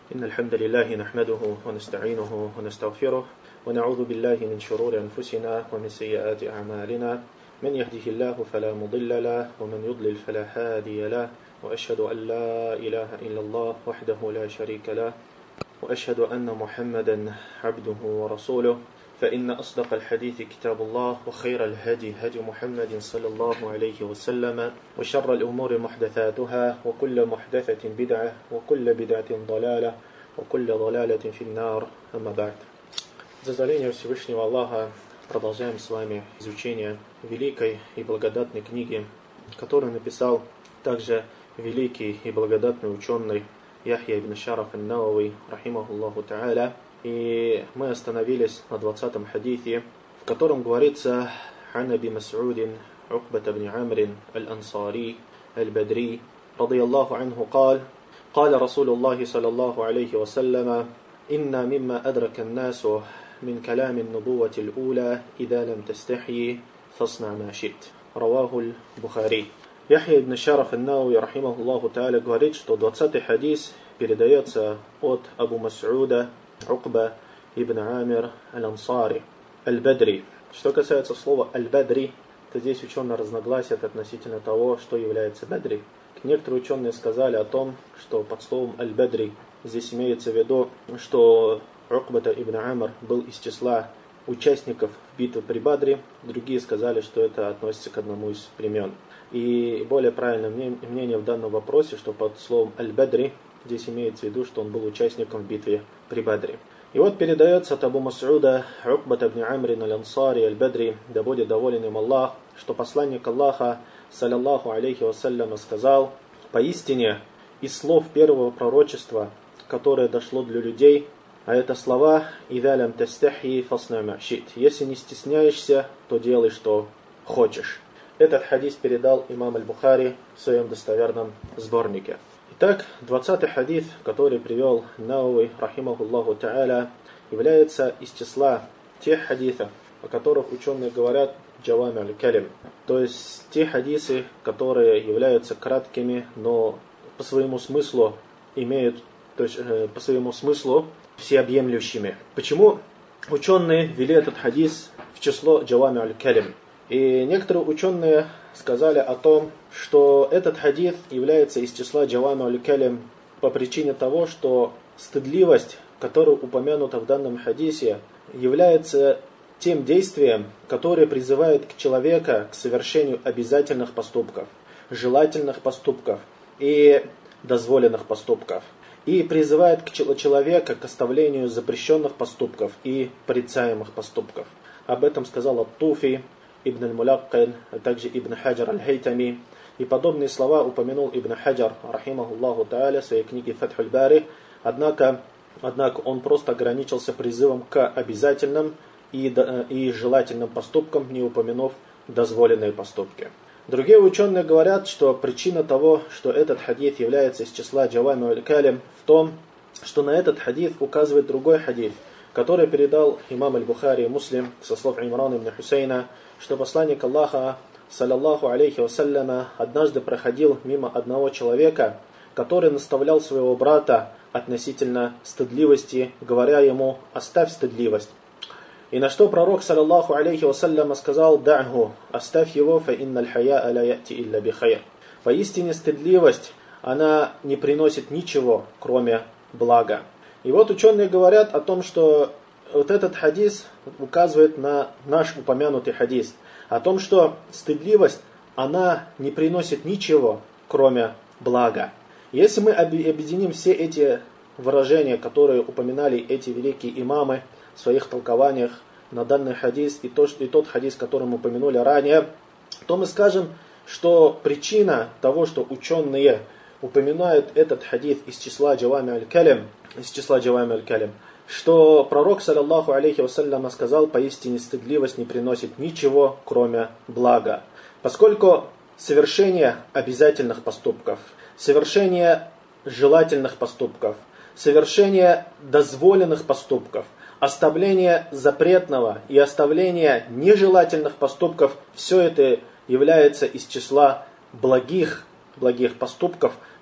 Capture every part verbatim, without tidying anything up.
إن الحمد لله نحمده ونستعينه ونستغفره ونعوذ بالله من شرور أنفسنا ومن سيئات أعمالنا من يهده الله فلا مضل له ومن يضلل فلا هادي له وأشهد أن لا إله إلا الله وحده لا شريك له وأشهد أن محمدا عبده ورسوله فإن أصدق الحديث كتاب الله وخير الهدي هدي محمد صلى الله عليه وسلم وشر الأمور محدثاتها وكل محدثة بدعة وكل بدعة ضلالة وكل ضلالة في النار أما بعد. За дозволением Всевышнего Аллаха продолжаем с вами изучение великой и благодатной книги, которую написал также великий и благодатный ученый Яхья ибн Шараф ан-Навави, рахимахуллаху та'аля. И мы остановились на двадцатом хадисе, в котором говорится «Ан Аби Мас'удин Укбат ибн Амрин аль-Ансари аль-Бадри رضي الله عنه قال قال رسول الله صلى الله عليه وسلم إن مما أدرك الناس من كلام النبوة الأولى إذا لم تستحي فاصنع ما شئت». رواه البخاري. Яхья ибн Шараф ан-Навави, рахимахуллаху та'аля, говорит, что двадцатый хадис передается от Абу Мас'уда Укба ибн Амир аль-Ансари аль-Бадри. Что касается слова аль-Бадри, то здесь ученые разногласия относительно того, что является Бадри. Некоторые ученые сказали о том, что под словом аль-Бадри здесь имеется в виду, что Укбата ибн Амр был из числа участников битвы при Бадре. Другие сказали, что это относится к одному из племен. И более правильное мнение в данном вопросе, что под словом аль-Бадри здесь имеется в виду, что он был участником в битве при Бадре. И вот передается от Абу Мас'уда Укбата ибн Амрин аль-Ансари аль-Бадри, да будет доволен им Аллах, что посланник Аллаха, саллаллаху алейхи вассалям, сказал: «Поистине из слов первого пророчества, которое дошло для людей, а это слова «Ида лям тастахи фасна ма шит». Если не стесняешься, то делай, что хочешь». Этот хадис передал имам аль-Бухари в своем достоверном сборнике. Итак, двадцатый хадис, который привел Навави, рахимахуллаху та'аля, является из числа тех хадисов, о которых ученые говорят джавами аль-калим. То есть те хадисы, которые являются краткими, но по своему смыслу имеют, то есть э, по своему смыслу всеобъемлющими. Почему ученые ввели этот хадис в число джавами аль-калим? И некоторые ученые сказали о том, что этот хадис является из числа джавами аль-калим по причине того, что стыдливость, которая упомянута в данном хадисе, является тем действием, которое призывает к человека к совершению обязательных поступков, желательных поступков и дозволенных поступков, и призывает к человека к оставлению запрещенных поступков и порицаемых поступков. Об этом сказал ат-Туфи, Ибн аль-Мулаккин, а также Ибн Хаджар аль-Хайтами. И подобные слова упомянул Ибн Хаджар, рахимахуллаху та'аля, в своей книге Фатхуль Бари. Однако, однако он просто ограничился призывом к обязательным и, и желательным поступкам, не упомянув дозволенные поступки. Другие ученые говорят, что причина того, что этот хадис является из числа джавами аль-калим, в том, что на этот хадис указывает другой хадис, который передал имам аль-Бухари и Муслим со слов Имрана ибн Хусейна, что посланник Аллаха, саллаллаху алейхи вассаляма, однажды проходил мимо одного человека, который наставлял своего брата относительно стыдливости, говоря ему: «Оставь стыдливость». И на что пророк, саллаллаху алейхи вассаляма, сказал: «Дa'ху, оставь его, фа инналь хаяа ла я'ти илля би хайр». Поистине стыдливость, она не приносит ничего, кроме блага. И вот ученые говорят о том, что вот этот хадис указывает на наш упомянутый хадис, о том, что стыдливость, она не приносит ничего, кроме блага. Если мы объединим все эти выражения, которые упоминали эти великие имамы в своих толкованиях на данный хадис и, то, и тот хадис, который мы упомянули ранее, то мы скажем, что причина того, что ученые упоминают этот хадис из числа джавами аль-калим, из числа джавами аль-калим, что пророк, саллаллаху алейхи вассалям, сказал: «Поистине стыдливость не приносит ничего, кроме блага». Поскольку совершение обязательных поступков, совершение желательных поступков, совершение дозволенных поступков, оставление запретного и оставление нежелательных поступков, все это является из числа благих, благих поступков,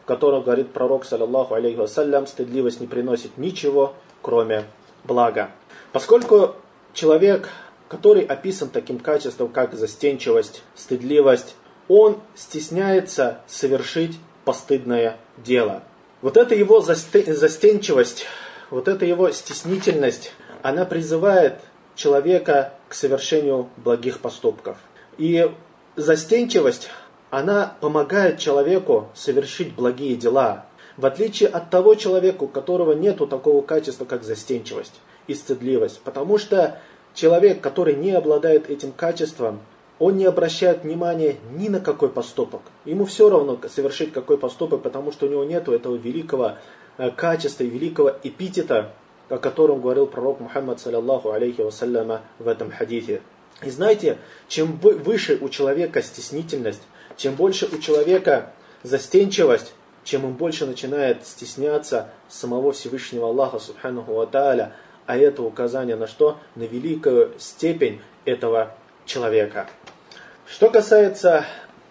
котором говорит пророк, саллаллаху алейхи вассалям, стыдливость не приносит ничего, кроме блага. Поскольку человек, который описан таким качеством, как застенчивость, стыдливость, он стесняется совершить постыдное дело. Вот эта его застенчивость, вот эта его стеснительность, она призывает человека к совершению благих поступков. И застенчивость, она помогает человеку совершить благие дела, в отличие от того человека, у которого нету такого качества, как застенчивость и стыдливость. Потому что человек, который не обладает этим качеством, он не обращает внимания ни на какой поступок. Ему все равно совершить какой поступок, потому что у него нету этого великого качества и великого эпитета, о котором говорил пророк Мухаммад, саллаллаху алейхи вассаляма, в этом хадисе. И знаете, чем выше у человека стеснительность, чем больше у человека застенчивость, чем он больше начинает стесняться самого Всевышнего Аллаха, субханаху ва тааля, а это указание на что? На великую степень этого человека. Что касается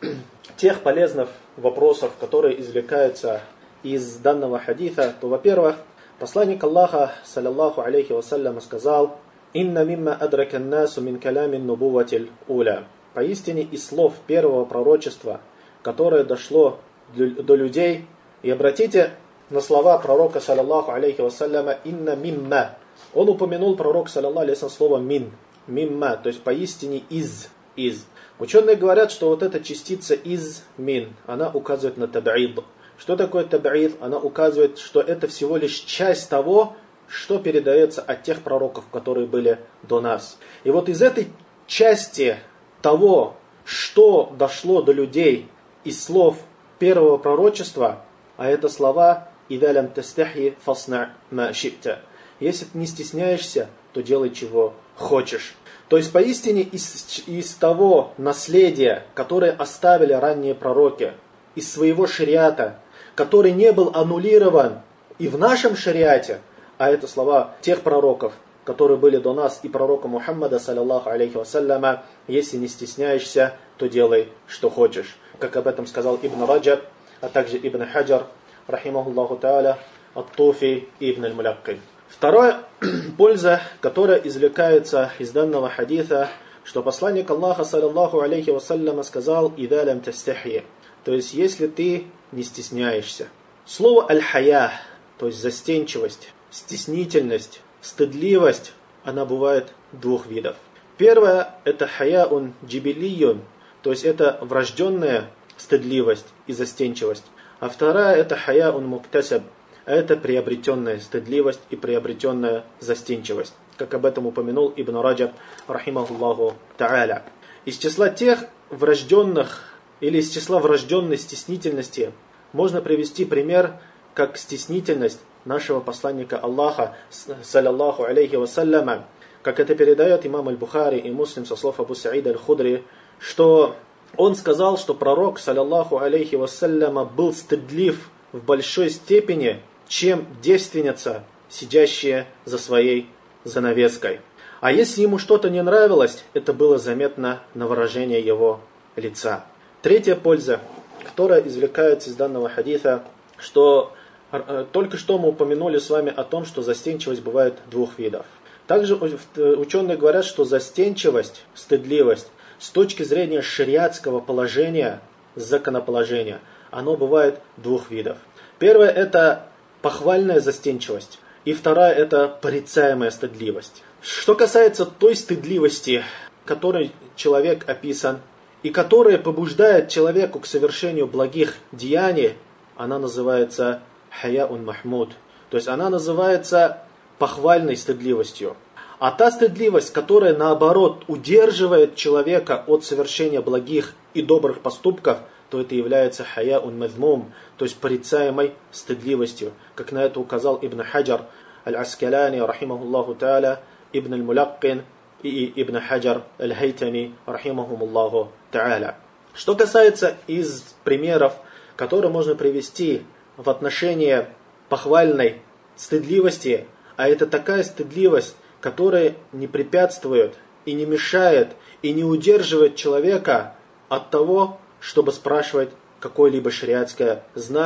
тех полезных вопросов, которые извлекаются из данного хадиса, то, во-первых, посланник Аллаха, саллаллаху алейхи вассалям, сказал: «Инна мимма адрака ан-насу мин калямин нубуватиль уля». Поистине из слов первого пророчества, которое дошло до людей, и обратите на слова пророка, саллаллаху алейхи вассаляма, «Инна мимма». Он упомянул, пророк, саллаллаху алейхи вассалям, слово «мин», «мимма», то есть поистине «из», «из». Ученые говорят, что вот эта частица «из», «мин», она указывает на таб'ид. Что такое таб'ид? Она указывает, что это всего лишь часть того, что передается от тех пророков, которые были до нас. И вот из этой части того, что дошло до людей из слов первого пророчества, а это слова «Ида лям тастахи фасна ма ши'та». Если ты не стесняешься, то делай чего хочешь. То есть поистине из, из того наследия, которое оставили ранние пророки, из своего шариата, который не был аннулирован и в нашем шариате, а это слова тех пророков, которые были до нас, и пророка Мухаммада, саллаллаху алейхи вассаляма, если не стесняешься, то делай, что хочешь. Как об этом сказал Ибн Раджаб, а также Ибн Хаджар, рахимахуллаху тааля, ат-Туфи и Ибн аль-Муляккин. Вторая польза, которая извлекается из данного хадиса, что посланник Аллаха, саллаллаху алейхи вассаляма, сказал: «Ида лям тастахи», то есть если ты не стесняешься. Слово аль-хая, то есть застенчивость, стеснительность, стыдливость, она бывает двух видов. Первое – это хаяун джибилийун, то есть это врожденная стыдливость и застенчивость. А вторая – это хаяун муктасаб, это приобретенная стыдливость и приобретенная застенчивость, как об этом упомянул Ибн Раджаб, рахимахуллаху тааля. Из числа тех врожденных, или из числа врожденной стеснительности можно привести пример, как стеснительность нашего посланника Аллаха, саллаллаху алейхи вассаляма, как это передает имам аль-Бухари и Муслим со слов Абу Саида аль-Худри, что он сказал, что пророк, саллаллаху алейхи вассаляма, был стыдлив в большой степени, чем девственница, сидящая за своей занавеской. А если ему что-то не нравилось, это было заметно на выражении его лица. Третья польза, которая извлекается из данного хадиса, что только что мы упомянули с вами о том, что застенчивость бывает двух видов. Также ученые говорят, что застенчивость, стыдливость с точки зрения шариатского положения, законоположения, оно бывает двух видов. Первое – это похвальная застенчивость, и вторая – это порицаемая стыдливость. Что касается той стыдливости, которой человек описан, и которая побуждает человеку к совершению благих деяний, она называется хаяун махмуд, то есть она называется похвальной стыдливостью. А та стыдливость, которая наоборот удерживает человека от совершения благих и добрых поступков, то это является хаяун мазмум, то есть порицаемой стыдливостью, как на это указал Ибн Хаджар аль-Аскаляни, рахимахуллаху тааля, Ибн аль-Муляккин и Ибн Хаджар аль-Хайтами, рахимахумуллаху тааля. Что касается из примеров, которые можно привести в отношении похвальной стыдливости, а это такая стыдливость, которая не препятствует и не мешает и не удерживает человека от того, чтобы спрашивать какое-либо шариатское знание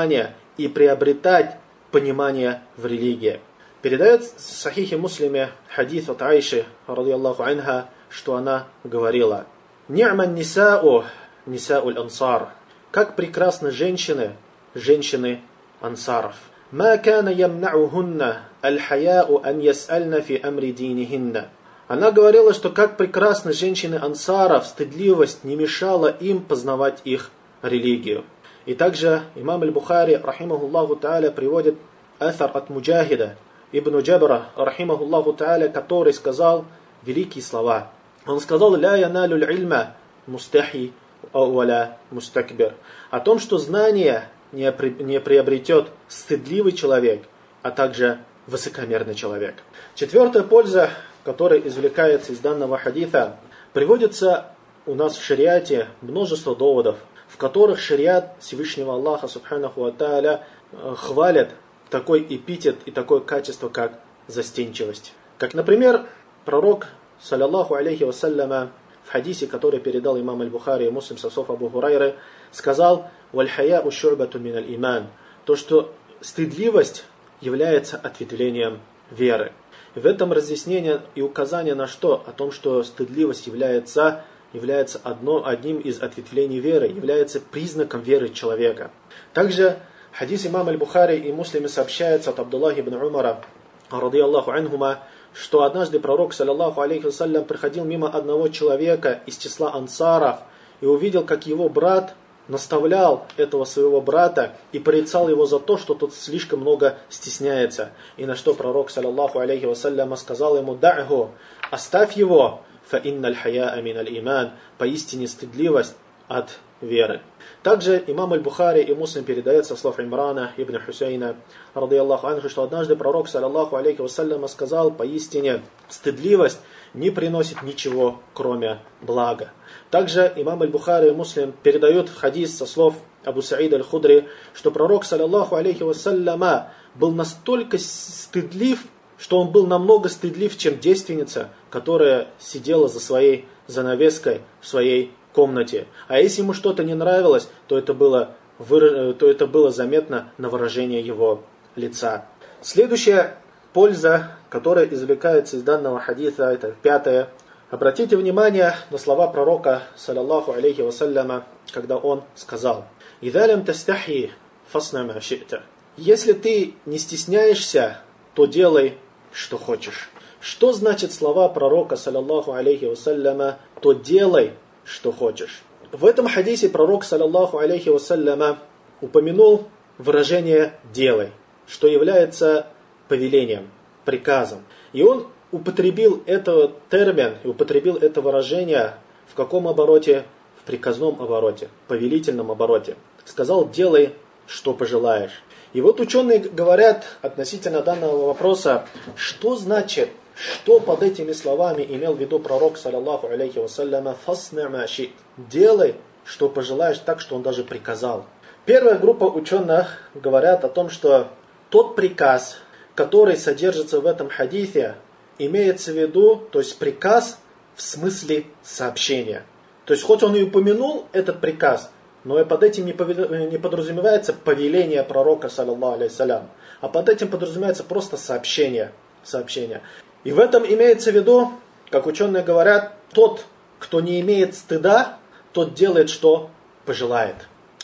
и приобретать понимание в религии. Передает в Сахихе Муслиме хадис от Айши, радiyallahu анха, что она говорила: «Ни'ман ниса'у ниса'уль ансар». Как прекрасны женщины, женщины ансаров. «Ма кана ямнa'ухунна аль-хая'у ан яс'альна фи амри динихинна». Она говорила, что как прекрасны женщины ансаров, стыдливость не мешала им познавать их религию. И также имам аль-Бухари, рахимахуллаху та'аля, приводит аthар от Муджахида ибн Джабра, рахимахуллаху та'аля, который сказал великие слова. Он сказал: «Ля яналю л'ильма мустахи ауаля мустакбир». О том, что знание не приобретет стыдливый человек, а также высокомерный человек. Четвертая польза, которая извлекается из данного хадиса, приводится у нас в шариате множество доводов, в которых шариат Всевышнего Аллаха субханаху ва тааля хвалят такой эпитет и такое качество, как застенчивость. Как, например, пророк, саллаллаху алейхи вассаляма, в хадисе, который передал имам аль-Бухари и Муслим со слов Абу Хурайры, сказал: «Валь хаяу шу'бату миналь иман». То, что стыдливость является ответвлением веры. И в этом разъяснение и указание на что? О том, что стыдливость является, является одно, одним из ответвлений веры, является признаком веры человека. Также хадис имам аль-Бухари и Муслиме сообщается от Абдуллаха ибн Умара, радiyallahu анхума, что однажды пророк, саллаллаху алейхи вассалям, проходил мимо одного человека из числа ансаров и увидел, как его брат наставлял этого своего брата и порицал его за то, что тот слишком много стесняется. И на что пророк, саллаллаху алейхи вассалям, сказал ему: «Дa'ху, оставь его, фа инналь хаяа миналь иман», поистине стыдливость от веры. Также имам аль-Бухари и Муслим передает со слов Имрана ибн Хусейна, радiyallahu анху, что однажды пророк, саллаллаху алейхи вассалям, сказал: поистине стыдливость не приносит ничего, кроме блага. Также имам аль-Бухари и Муслим передают хадис со слов Абу Саида аль-Худри, что пророк, саллаллаху алейхи вассаляма, был настолько стыдлив, что он был намного стыдлив, чем девственница, которая сидела за своей занавеской в своей комнате. А если ему что-то не нравилось, то это было, то это было заметно на выражении его лица. Следующая польза, которая извлекается из данного хадиса, это пятая. Обратите внимание на слова пророка, саллаллаху алейхи вассаляма, когда он сказал: «Иза лям тастахи фасна ма ши'та». Если ты не стесняешься, то делай, что хочешь. Что значит слова пророка, саллаллаху алейхи вассаляма, то делай, что хочешь? В этом хадисе пророк, саллаллаху алейхи вассаляма, упомянул выражение «делай», что является повелением, приказом. И он употребил этот термин, и употребил это выражение в каком обороте? В приказном обороте, повелительном обороте. Сказал: «Делай, что пожелаешь». И вот ученые говорят относительно данного вопроса, что значит, что под этими словами имел в виду пророк, саллаллаху алейхи вассаляма, «фасна ма ши'т», делай, что пожелаешь, так, что он даже приказал. Первая группа ученых говорят о том, что тот приказ, который содержится в этом хадисе, имеется в виду, то есть приказ в смысле сообщения. То есть хоть он и упомянул этот приказ, но и под этим не подразумевается повеление пророка, саллаллаху алейхи вассалям, а под этим подразумевается просто сообщение. сообщение. И в этом имеется в виду, как ученые говорят, тот, кто не имеет стыда, тот делает, что пожелает.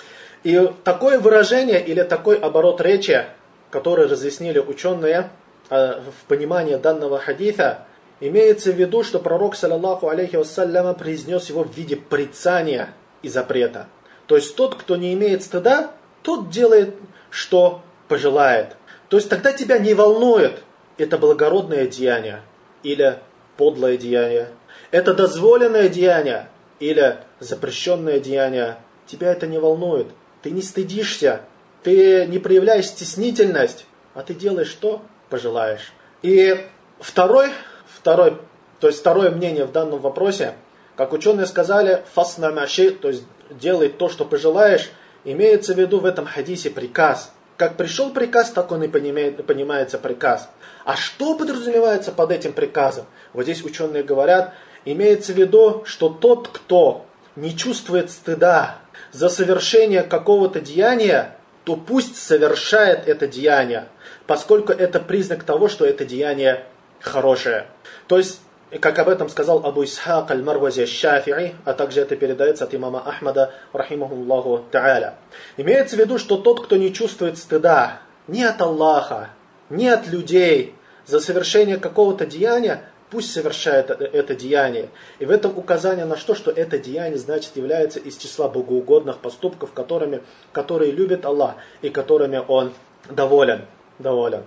И такое выражение или такой оборот речи, который разъяснили ученые в понимании данного хадиса, имеется в виду, что пророк, саллаллаху алейхи вассаляма, произнес его в виде порицания и запрета. То есть тот, кто не имеет стыда, тот делает, что пожелает. То есть тогда тебя не волнует, это благородное деяние или подлое деяние, это дозволенное деяние или запрещенное деяние. Тебя это не волнует. Ты не стыдишься, ты не проявляешь стеснительность, а ты делаешь, что пожелаешь. И второй, второй, то есть второе мнение в данном вопросе, как ученые сказали, фасна маши, то есть делай то, что пожелаешь, имеется в виду в этом хадисе приказ. Как пришел приказ, так он и понимается приказ. А что подразумевается под этим приказом? Вот здесь ученые говорят, имеется в виду, что тот, кто не чувствует стыда за совершение какого-то деяния, то пусть совершает это деяние, поскольку это признак того, что это деяние хорошее. То есть, как об этом сказал Абу Исхак аль-Марвази аль-Шафи'и, а также это передается от имама Ахмада, рахимахуллаху та'аля. Имеется в виду, что тот, кто не чувствует стыда ни от Аллаха, ни от людей за совершение какого-то деяния, пусть совершает это деяние. И в этом указание на что, что это деяние, значит, является из числа богоугодных поступков, которыми, которые любит Аллах и которыми Он доволен. доволен.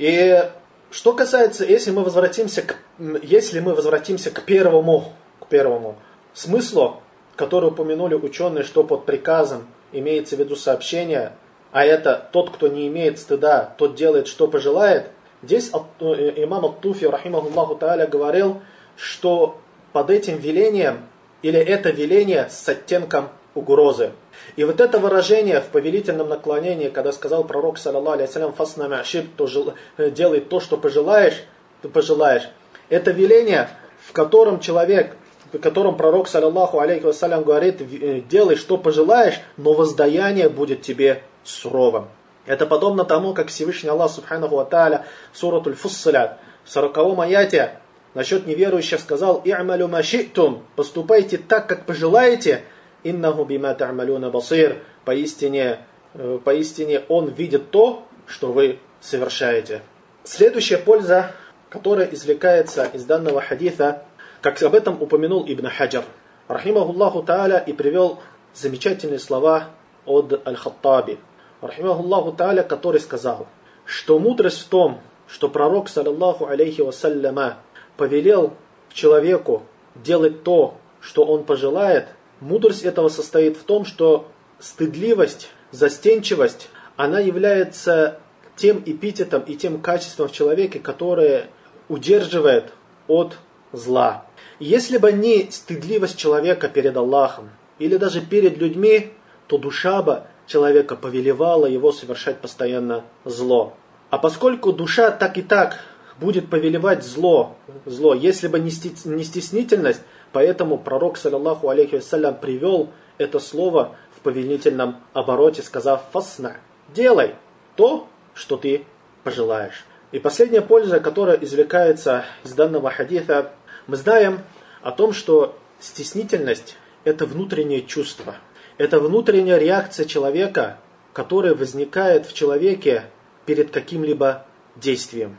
И что касается, если мы возвратимся к, если мы возвратимся к первому, к первому смыслу, который упомянули ученые, что под приказом имеется в виду сообщение, а это тот, кто не имеет стыда, тот делает, что пожелает. Здесь имам ат-Туфи, рахимахуллаху та'аля, говорил, что под этим велением, или это веление с оттенком угрозы. И вот это выражение в повелительном наклонении, когда сказал пророк, саллаллаху алейхи ва саллям, «Фасна ма'шит», то делай то, что пожелаешь, ты пожелаешь. Это веление, в котором человек, в котором пророк, саллаллаху алейхи ва саллям, говорит, делай, что пожелаешь, но воздаяние будет тебе суровым. Это подобно тому, как Всевышний Аллах Субханаху ва Тааля в суратуль Фуссалят в сороковом аяте насчет неверующих сказал: «И'малю ма ши'тум», поступайте так, как пожелаете, «Иннаху бима та'малюна басир», поистине, поистине Он видит то, что вы совершаете. Следующая польза, которая извлекается из данного хадиса, как об этом упомянул Ибн Хаджар, рахимахуллаху та'аля, и привел замечательные слова от Аль-Хаттаби, рахимахуллаху та'аля, который сказал, что мудрость в том, что пророк, саллаллаху алейхи вассаляма, повелел человеку делать то, что он пожелает. Мудрость этого состоит в том, что стыдливость, застенчивость, она является тем эпитетом и тем качеством в человеке, которое удерживает от зла. И если бы не стыдливость человека перед Аллахом или даже перед людьми, то душа бы человека повелевала его совершать постоянно зло. А поскольку душа так и так будет повелевать зло, зло, если бы не стеснительность, поэтому пророк, саллаллаху алейхи вассалям, привел это слово в повелительном обороте, сказав: «Фасна», делай то, что ты пожелаешь. И последняя польза, которая извлекается из данного хадиса, мы знаем о том, что стеснительность – это внутреннее чувство. Это внутренняя реакция человека, которая возникает в человеке перед каким-либо действием.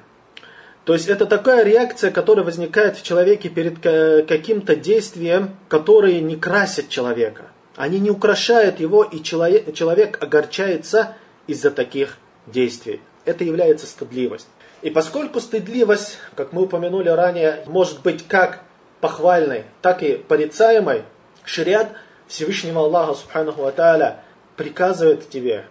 То есть это такая реакция, которая возникает в человеке перед каким-то действием, которые не красят человека. Они не украшают его, и человек, человек огорчается из-за таких действий. Это является стыдливость. И поскольку стыдливость, как мы упомянули ранее, может быть как похвальной, так и порицаемой, шариат Всевышнего Аллаха Субханаху ва Тааля приказывает тебе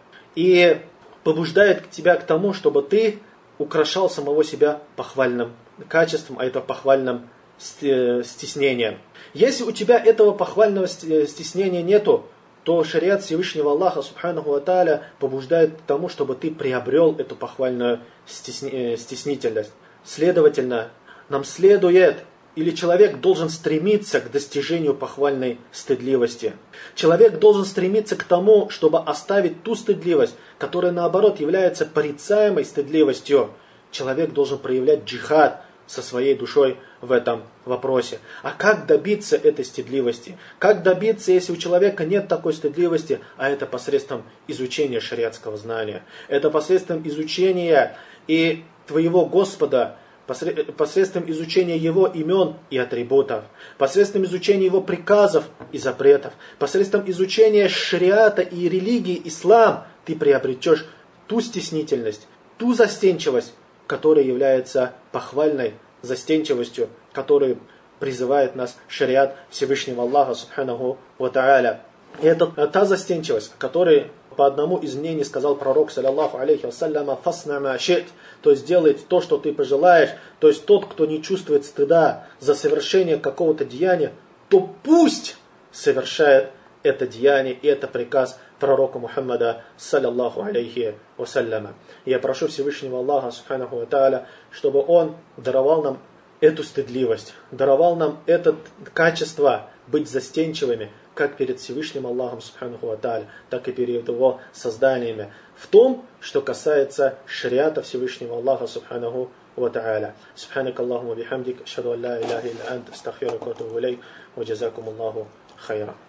и побуждает тебя к тому, чтобы ты украшал самого себя похвальным качеством, а это похвальным стеснением. Если у тебя этого похвального стеснения нету, то шариат Всевышнего Аллаха Субханаху ва Тааля побуждает к тому, чтобы ты приобрел эту похвальную стеснительность. Следовательно, нам следует, или человек должен стремиться к достижению похвальной стыдливости. Человек должен стремиться к тому, чтобы оставить ту стыдливость, которая наоборот является порицаемой стыдливостью. Человек должен проявлять джихад со своей душой в этом вопросе. А как добиться этой стыдливости? Как добиться, если у человека нет такой стыдливости? А это посредством изучения шариатского знания. Это посредством изучения и твоего Господа, посредством изучения Его имен и атрибутов, посредством изучения Его приказов и запретов, посредством изучения шариата и религии ислам, ты приобретешь ту стеснительность, ту застенчивость, которая является похвальной застенчивостью, которую призывает нас шариат Всевышнего Аллаха Субханаху ва Тааля. И это та застенчивость, которой по одному из мнений сказал пророк, саллаллаху алейхи вассаляма, «Фасна ма шит», то есть делает то, что ты пожелаешь. То есть тот, кто не чувствует стыда за совершение какого-то деяния, то пусть совершает это деяние, и это приказ пророка Мухаммада, саллаллаху алейхи вассаляма. Я прошу Всевышнего Аллаха Субханаху ва Тааля, чтобы Он даровал нам эту стыдливость, даровал нам это качество быть застенчивыми, как перед Всевышним Аллахом Субханаху ва Тааля, так и перед Его созданиями в том, что касается шариата Всевышнего Аллаха Субханаху ва Тааля. Субханак Аллахума бихамдик, ашхаду ан ла иляха илля ант, астагфирука ва атубу илейк, ва джазакум Аллаху хайра.